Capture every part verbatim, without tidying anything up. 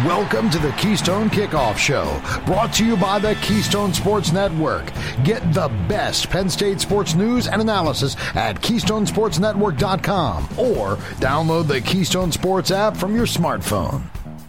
Welcome to the Keystone Kickoff Show, brought to you by the Keystone Sports Network. Get the best Penn State sports news and analysis at keystone sports network dot com or download the Keystone Sports app from your smartphone.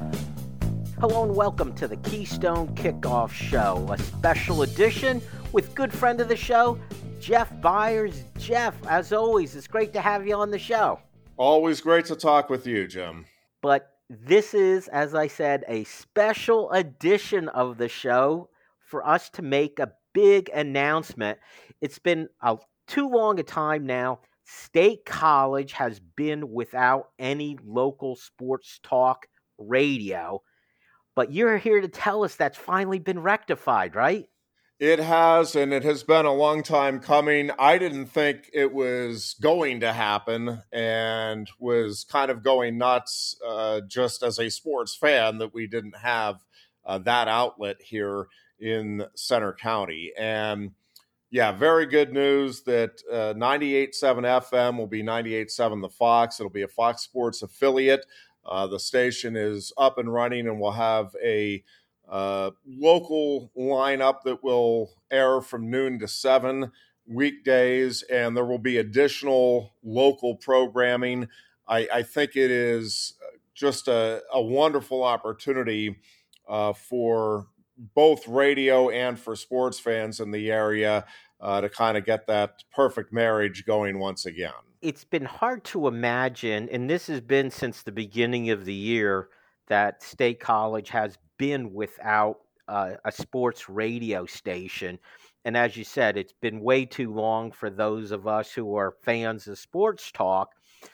Hello and welcome to the Keystone Kickoff Show, a special edition with good friend of the show, Jeff Byers. Jeff, as always, it's great to have you on the show. Always great to talk with you, Jim. But this is, as I said, a special edition of the show for us to make a big announcement. It's been a, too long a time now. State College has been without any local sports talk radio. But you're here to tell us that's finally been rectified, right? It has, and it has been a long time coming. I didn't think it was going to happen and was kind of going nuts uh, just as a sports fan that we didn't have uh, that outlet here in Centre County. And yeah, very good news that uh, ninety-eight point seven F M will be ninety-eight point seven The Fox. It'll be a Fox Sports affiliate. Uh, the station is up and running and will have a uh, local lineup that will air from noon to seven weekdays, and there will be additional local programming. I, I think it is just a, a wonderful opportunity uh, for both radio and for sports fans in the area uh, to kind of get that perfect marriage going once again. It's been hard to imagine, and this has been since the beginning of the year, that State College has been without uh, a sports radio station. And as you said, it's been way too long for those of us who are fans of sports talk.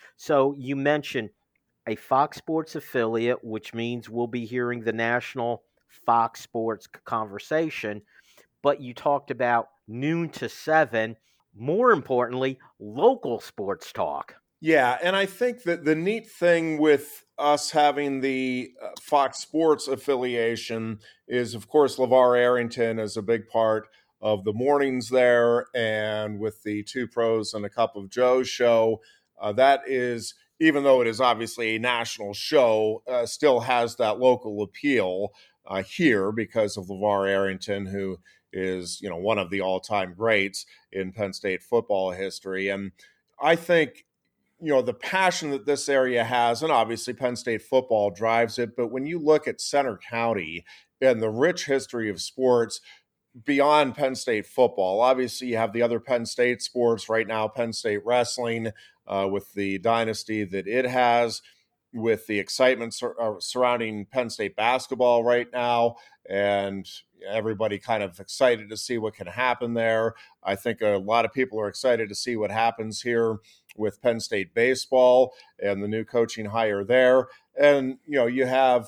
So you mentioned a Fox Sports affiliate, which means we'll be hearing the national Fox Sports conversation. But you talked about noon to seven. More importantly, local sports talk. Yeah, and I think that the neat thing with us having the uh, Fox Sports affiliation is, of course, LeVar Arrington is a big part of the mornings there, and with the Two Pros and a Cup of Joe show, uh, that is, even though it is obviously a national show, uh, still has that local appeal uh, here because of LeVar Arrington, who is, you know, one of the all-time greats in Penn State football history. And I think, you know, the passion that this area has, and obviously Penn State football drives it, but when you look at Centre County and the rich history of sports beyond Penn State football, obviously you have the other Penn State sports right now, Penn State wrestling, uh, with the dynasty that it has, with the excitement sur- uh, surrounding Penn State basketball right now, and everybody kind of excited to see what can happen there. I think a lot of people are excited to see what happens here with Penn State baseball and the new coaching hire there. And, you know, you have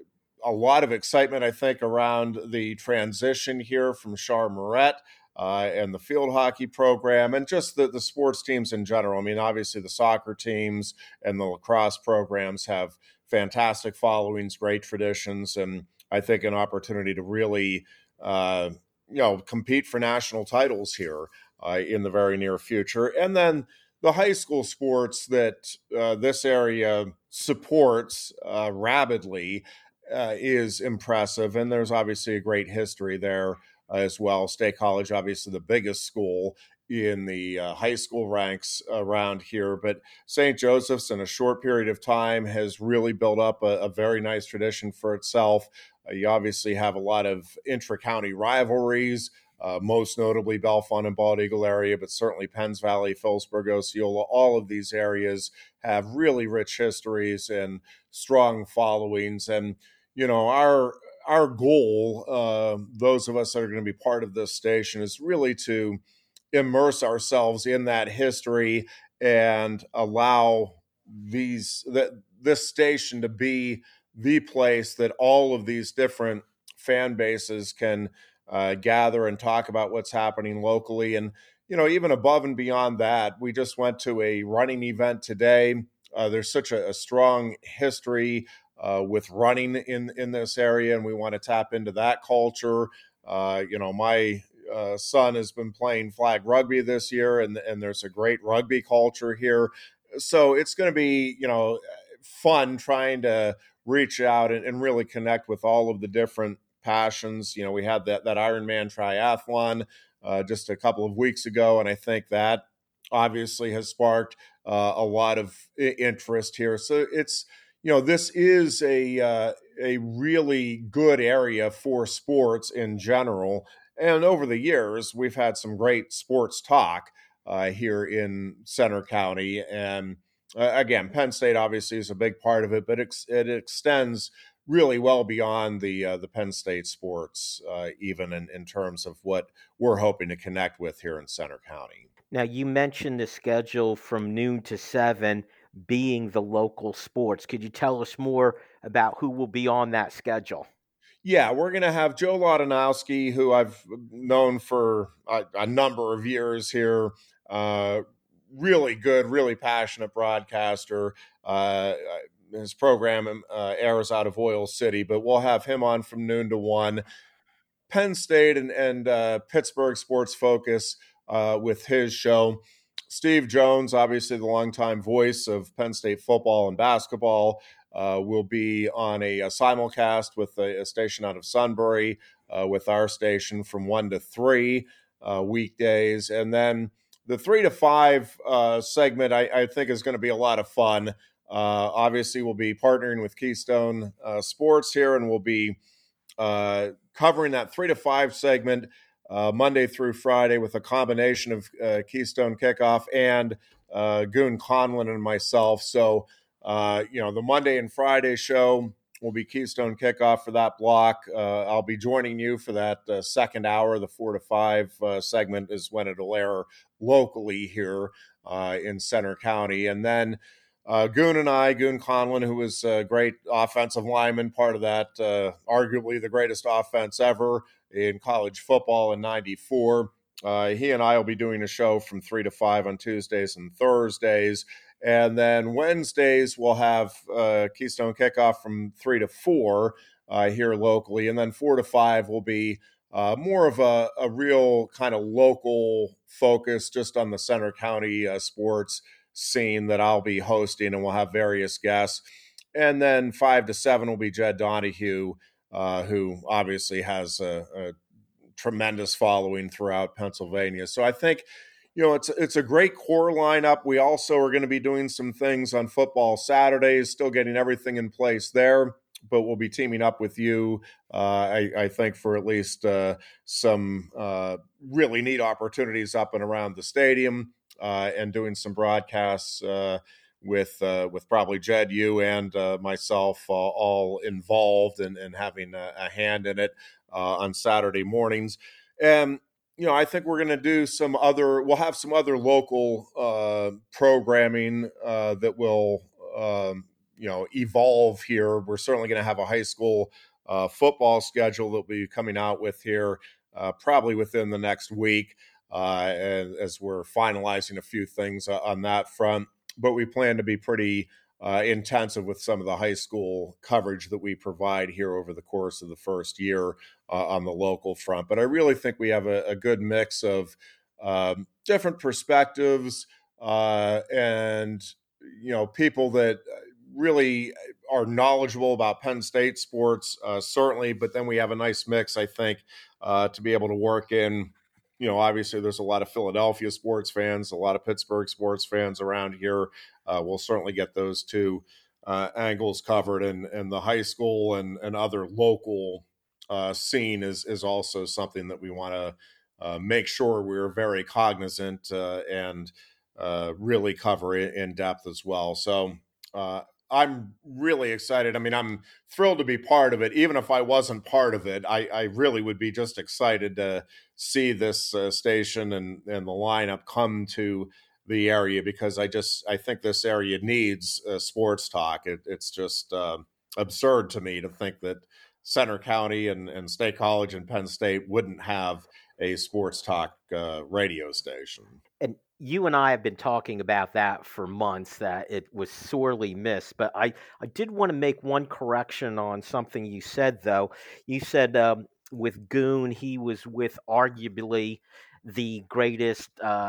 a lot of excitement, I think, around the transition here from Char Moret uh, and the field hockey program and just the, the sports teams in general. I mean, obviously the soccer teams and the lacrosse programs have fantastic followings, great traditions, and I think an opportunity to really, uh, you know, compete for national titles here uh, in the very near future. And then the high school sports that uh, this area supports uh, rabidly uh, is impressive. And there's obviously a great history there uh, as well. State College, obviously the biggest school in the uh, high school ranks around here. But Saint Joseph's in a short period of time has really built up a, a very nice tradition for itself. Uh, you obviously have a lot of intra-county rivalries, uh, most notably Bellefonte and Bald Eagle area, but certainly Penns Valley, Phillipsburg, Osceola, all of these areas have really rich histories and strong followings. And, you know, our our goal, uh, those of us that are going to be part of this station, is really to immerse ourselves in that history and allow these that this station to be the place that all of these different fan bases can uh, gather and talk about what's happening locally. And, you know, even above and beyond that, we just went to a running event today. Uh, there's such a, a strong history uh, with running in, in this area, and we want to tap into that culture. Uh, you know, my uh, son has been playing flag rugby this year, and, and there's a great rugby culture here. So it's going to be, you know, fun trying to reach out and, and really connect with all of the different passions. You know, we had that that Ironman triathlon uh, just a couple of weeks ago, and I think that obviously has sparked uh, a lot of interest here. So it's, you know, this is a uh, a really good area for sports in general. And over the years, we've had some great sports talk uh, here in Center County. And uh, again, Penn State obviously is a big part of it, but it, it extends really well beyond the uh, the Penn State sports, uh, even in, in terms of what we're hoping to connect with here in Center County. Now, you mentioned the schedule from noon to seven being the local sports. Could you tell us more about who will be on that schedule? Yeah, we're going to have Joe Ladanowski, who I've known for a, a number of years here. Uh, really good, really passionate broadcaster. Uh, his program uh, airs out of Oil City, but we'll have him on from noon to one. Penn State and, and uh, Pittsburgh Sports Focus uh, with his show. Steve Jones, obviously the longtime voice of Penn State football and basketball, uh, will be on a, a simulcast with a, a station out of Sunbury uh, with our station from one to three uh, weekdays. And then the three to five uh, segment, I, I think, is going to be a lot of fun. Uh, obviously, we'll be partnering with Keystone uh, Sports here, and we'll be uh, covering that three to five segment uh, Monday through Friday with a combination of uh, Keystone Kickoff and uh, Goon Conlon and myself. So, uh, you know, the Monday and Friday show will be Keystone Kickoff for that block. Uh, I'll be joining you for that uh, second hour. The four to five uh, segment is when it'll air locally here uh, in Center County. And then Uh, Goon and I, Goon Conlon, who was a great offensive lineman, part of that, uh, arguably the greatest offense ever in college football in ninety-four. Uh, he and I will be doing a show from three to five on Tuesdays and Thursdays. And then Wednesdays, we'll have uh, Keystone Kickoff from three to four uh, here locally. And then four to five will be uh, more of a, a real kind of local focus just on the Center County uh, sports scene that I'll be hosting, and we'll have various guests. And then five to seven will be Jed Donahue, uh, who obviously has a, a tremendous following throughout Pennsylvania. So I think, you know, it's it's a great core lineup. We also are going to be doing some things on football Saturdays, still getting everything in place there, but we'll be teaming up with you, uh, I, I think, for at least uh, some uh, really neat opportunities up and around the stadium. Uh, and doing some broadcasts uh, with uh, with probably Jed, you, and uh, myself uh, all involved and, and having a, a hand in it uh, on Saturday mornings. And, you know, I think we're going to do some other, we'll have some other local uh, programming uh, that will, um, you know, evolve here. We're certainly going to have a high school uh, football schedule that we'll be coming out with here uh, probably within the next week. Uh, as, as we're finalizing a few things uh, on that front. But we plan to be pretty uh, intensive with some of the high school coverage that we provide here over the course of the first year uh, on the local front. But I really think we have a, a good mix of um, different perspectives uh, and, you know, people that really are knowledgeable about Penn State sports, uh, certainly. But then we have a nice mix, I think, uh, to be able to work in. You know, obviously there's a lot of Philadelphia sports fans, a lot of Pittsburgh sports fans around here. Uh, we'll certainly get those two uh, angles covered, and, and the high school and, and other local uh, scene is, is also something that we want to uh, make sure we're very cognizant uh, and uh, really cover it in depth as well. So uh, I'm really excited. I mean, I'm thrilled to be part of it. Even if I wasn't part of it, I, I really would be just excited to see this uh, station and, and the lineup come to the area, because I just, I think this area needs uh, sports talk. It, it's just uh, absurd to me to think that Center County and, and State College and Penn State wouldn't have a sports talk uh, radio station. And you and I have been talking about that for months, that it was sorely missed. But I, I did want to make one correction on something you said, though. You said um, with Goon, he was with arguably the greatest uh,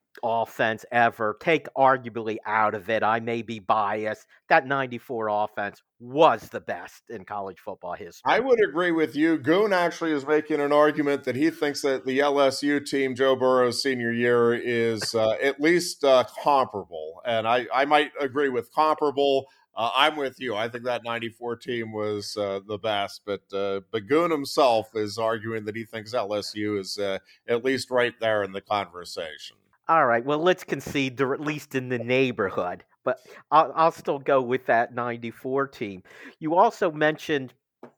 offense ever. Take arguably out of it, I may be biased. That ninety-four offense was the best in college football history. I would agree with you. Goon actually is making an argument that he thinks that the L S U team, Joe Burrow's senior year, is uh, at least uh, comparable. And I, I might agree with comparable. Uh, I'm with you. I think that ninety-four team was uh, the best. But, uh, but Goon himself is arguing that he thinks L S U is uh, at least right there in the conversation. All right, well, let's concede they're at least in the neighborhood, but I'll, I'll still go with that ninety-four team. You also mentioned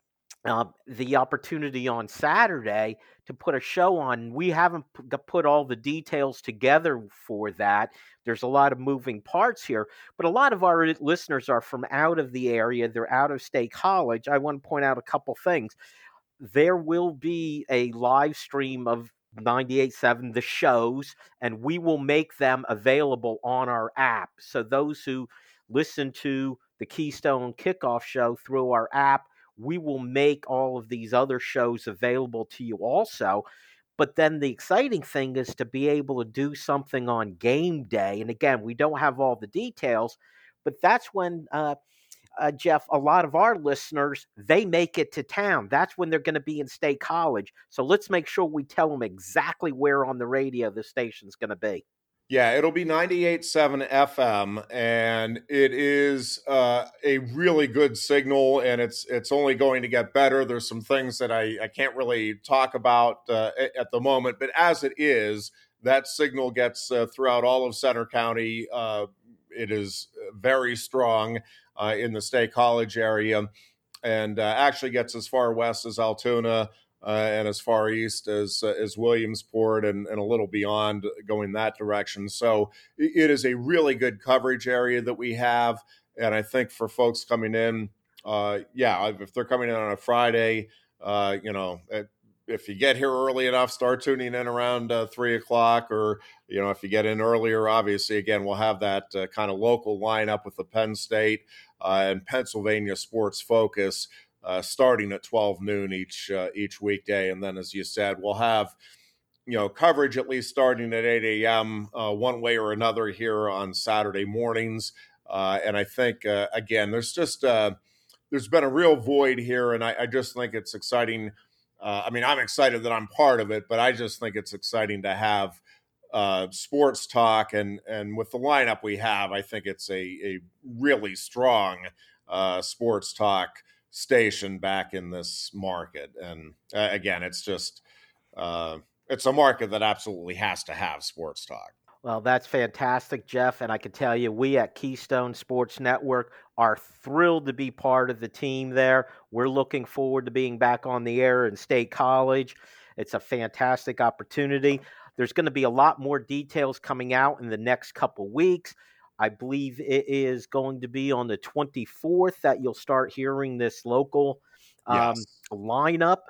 uh, the opportunity on Saturday to put a show on. We haven't p- put all the details together for that. There's a lot of moving parts here, but a lot of our listeners are from out of the area. They're out of state college. I want to point out a couple things. There will be a live stream of ninety-eight point seven, the shows, and we will make them available on our app. So those who listen to the Keystone Kickoff Show through our app, we will make all of these other shows available to you also. But then the exciting thing is to be able to do something on game day. And again, we don't have all the details, but that's when uh, uh, Jeff, a lot of our listeners, they make it to town. That's when they're going to be in State College. So let's make sure we tell them exactly where on the radio the station's going to be. Yeah, it'll be ninety-eight point seven F M, and it is uh, a really good signal, and it's it's only going to get better. There's some things that I, I can't really talk about uh, at the moment, but as it is, that signal gets uh, throughout all of Center County. Uh, it is very strong uh, in the State College area, and uh, actually gets as far west as Altoona, Uh, and as far east as uh, as Williamsport, and, and a little beyond going that direction. So it is a really good coverage area that we have. And I think for folks coming in, uh, yeah, if they're coming in on a Friday, uh, you know, if you get here early enough, start tuning in around uh, three o'clock, or, you know, if you get in earlier, obviously, again, we'll have that uh, kind of local lineup with the Penn State uh, and Pennsylvania sports focus. Uh, starting at twelve noon each uh, each weekday. And then, as you said, we'll have, you know, coverage at least starting at eight a.m. Uh, one way or another here on Saturday mornings. Uh, and I think, uh, again, there's just, uh, there's been a real void here. And I, I just think it's exciting. Uh, I mean, I'm excited that I'm part of it, but I just think it's exciting to have uh, sports talk. And, and with the lineup we have, I think it's a, a really strong uh, sports talk station back in this market. And uh, again, it's just uh, it's a market that absolutely has to have sports talk. Well, that's fantastic, Jeff. And I can tell you, we at Keystone Sports Network are thrilled to be part of the team there. We're looking forward to being back on the air in State College. It's a fantastic opportunity. There's going to be a lot more details coming out in the next couple weeks. I believe it is going to be on the twenty-fourth that you'll start hearing this local um, yes. lineup.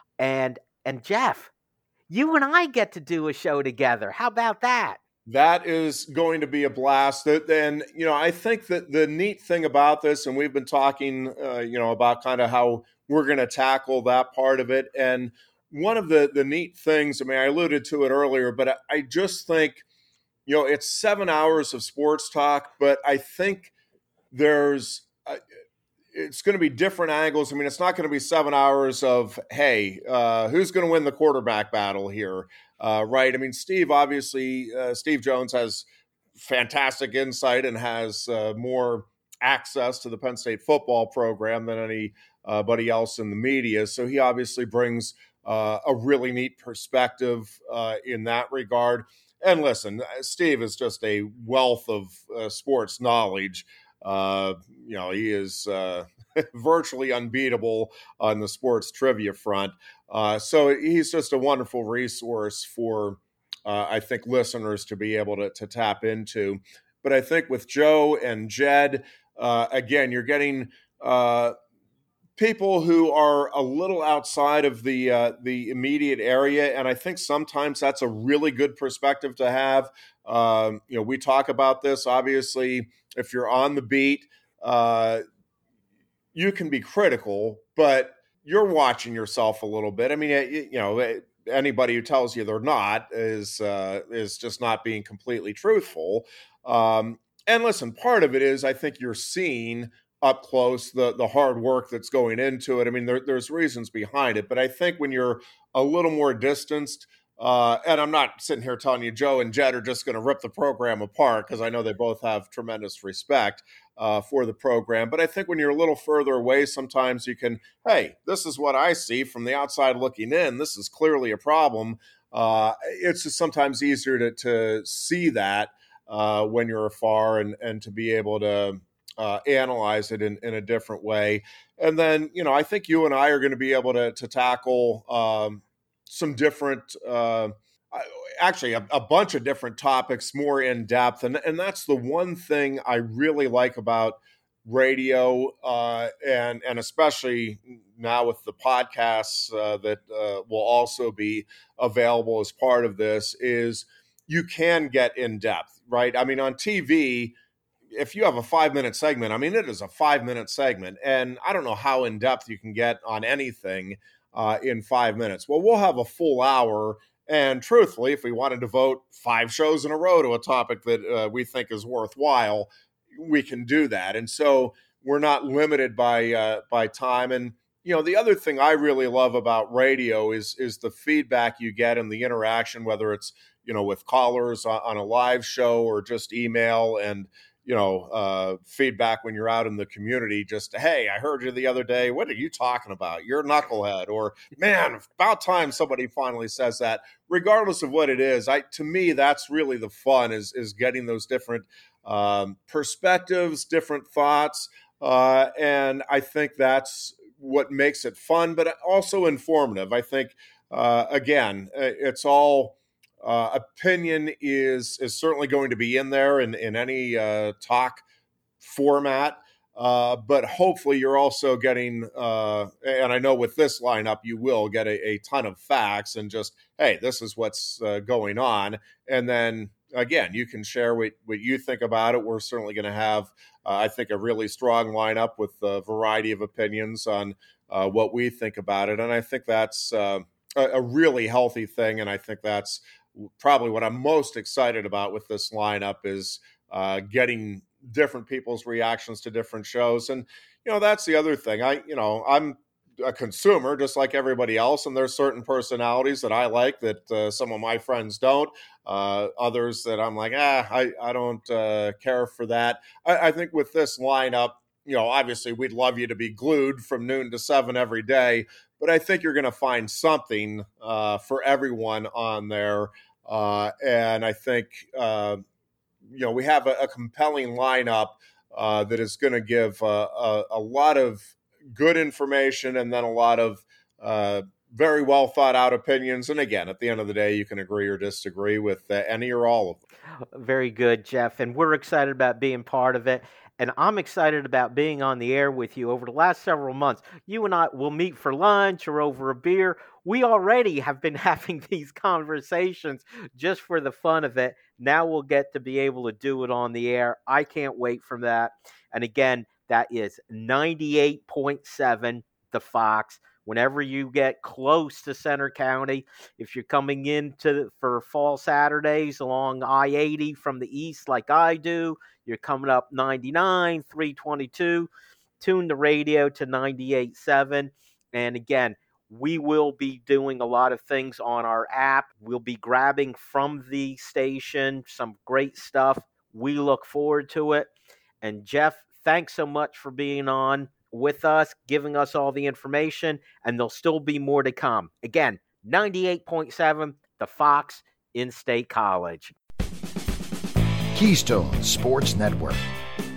And and Jeff, you and I get to do a show together. How about that? That is going to be a blast. And, you know, I think that the neat thing about this, and we've been talking, uh, you know, about kind of how we're going to tackle that part of it. And one of the, the neat things, I mean, I alluded to it earlier, but I, I just think, you know, it's seven hours of sports talk, but I think there's, uh, it's going to be different angles. I mean, it's not going to be seven hours of, hey, uh, who's going to win the quarterback battle here, uh, right? I mean, Steve, obviously, uh, Steve Jones has fantastic insight and has uh, more access to the Penn State football program than anybody else in the media. So he obviously brings uh, a really neat perspective uh, in that regard. And listen, Steve is just a wealth of uh, sports knowledge. Uh, you know, he is uh, virtually unbeatable on the sports trivia front. Uh, so he's just a wonderful resource for, uh, I think, listeners to be able to, to tap into. But I think with Joe and Jed, uh, again, you're getting uh, people who are a little outside of the uh, the immediate area, and I think sometimes that's a really good perspective to have. Um, you know, we talk about this, obviously, if you're on the beat, uh, you can be critical, but you're watching yourself a little bit. I mean, you know, anybody who tells you they're not is uh, is just not being completely truthful. Um, and listen, part of it is I think you're seeing up close the the hard work that's going into it. I mean, there, there's reasons behind it, but I think when you're a little more distanced, uh, and I'm not sitting here telling you Joe and Jed are just going to rip the program apart, because I know they both have tremendous respect uh, for the program. But I think when you're a little further away, sometimes you can, hey, this is what I see from the outside looking in. This is clearly a problem. Uh, it's just sometimes easier to, to see that uh, when you're afar, and, and to be able to Uh, analyze it in, in a different way. And then, you know, I think you and I are going to be able to, to tackle um, some different, uh, actually a, a bunch of different topics more in depth. And, and that's the one thing I really like about radio, uh, and, and especially now with the podcasts uh, that uh, will also be available as part of this, is you can get in depth, right? I mean, on T V, if you have a five minute segment, I mean, it is a five minute segment, and I don't know how in depth you can get on anything uh, in five minutes. Well, we'll have a full hour. And truthfully, if we want to devote five shows in a row to a topic that uh, we think is worthwhile, we can do that. And so we're not limited by, uh, by time. And, you know, the other thing I really love about radio is, is the feedback you get and the interaction, whether it's, you know, with callers on, on a live show or just email, and, you know, uh, feedback when you're out in the community, just, hey, I heard you the other day. What are you talking about? You're a knucklehead. Or, man, about time somebody finally says that. Regardless of what it is, I to me, that's really the fun, is, is getting those different um, perspectives, different thoughts. Uh, and I think that's what makes it fun, but also informative. I think, uh, again, it's all... Uh, opinion is is certainly going to be in there in, in any uh, talk format, uh, but hopefully you're also getting, uh, and I know with this lineup you will get a, a ton of facts, and just, hey, this is what's uh, going on. And then, again, you can share what, what you think about it. We're certainly going to have, uh, I think, a really strong lineup with a variety of opinions on uh, what we think about it. And I think that's uh, a, a really healthy thing, and I think that's probably what I'm most excited about with this lineup, is uh, getting different people's reactions to different shows. And, you know, that's the other thing. I, you know, I'm a consumer just like everybody else, and there's certain personalities that I like that uh, some of my friends don't, uh, others that I'm like, ah, I, I don't uh, care for that. I, I think with this lineup, you know, obviously we'd love you to be glued from noon to seven every day, but I think you're going to find something uh, for everyone on there. Uh, and I think, uh, you know, we have a, a compelling lineup uh, that is going to give uh, a, a lot of good information, and then a lot of uh, very well thought out opinions. And again, at the end of the day, you can agree or disagree with uh, any or all of them. Very good, Jeff. And we're excited about being part of it. And I'm excited about being on the air with you over the last several months. You and I will meet for lunch or over a beer. We already have been having these conversations just for the fun of it. Now we'll get to be able to do it on the air. I can't wait for that. And again, that is ninety-eight point seven The Fox. Whenever you get close to Center County, if you're coming in to, for fall Saturdays along I eighty from the east like I do, you're coming up ninety-nine, three twenty-two, tune the radio to ninety-eight point seven. And again, we will be doing a lot of things on our app. We'll be grabbing from the station some great stuff. We look forward to it. And Jeff, thanks so much for being on with us, giving us all the information, and there'll still be more to come. Again, ninety-eight point seven, The Fox in State College. Keystone Sports Network.